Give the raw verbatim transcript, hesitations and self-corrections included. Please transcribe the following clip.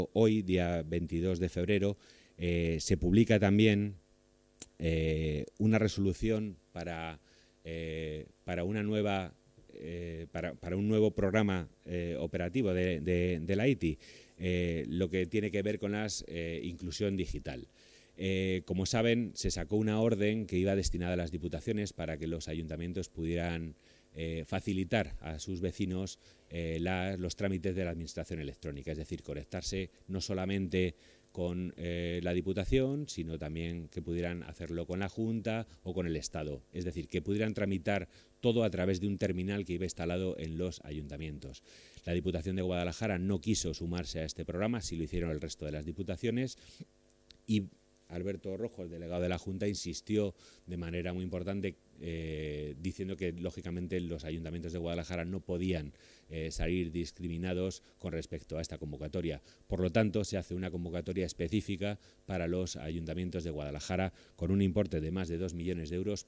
hoy, día veintidós de febrero, eh, se publica también eh, una resolución para, eh, para una nueva eh, para, para un nuevo programa eh, operativo de, de, de la I T I, eh, lo que tiene que ver con la eh, inclusión digital. Eh, como saben, se sacó una orden que iba destinada a las diputaciones para que los ayuntamientos pudieran eh, facilitar a sus vecinos eh, la, los trámites de la administración electrónica, es decir, conectarse no solamente con eh, la Diputación, sino también que pudieran hacerlo con la Junta o con el Estado, es decir, que pudieran tramitar todo a través de un terminal que iba instalado en los ayuntamientos. La Diputación de Guadalajara no quiso sumarse a este programa, sí lo hicieron el resto de las diputaciones, y Alberto Rojo, el delegado de la Junta, insistió de manera muy importante eh, diciendo que, lógicamente, los ayuntamientos de Guadalajara no podían eh, salir discriminados con respecto a esta convocatoria. Por lo tanto, se hace una convocatoria específica para los ayuntamientos de Guadalajara con un importe de más de dos millones de euros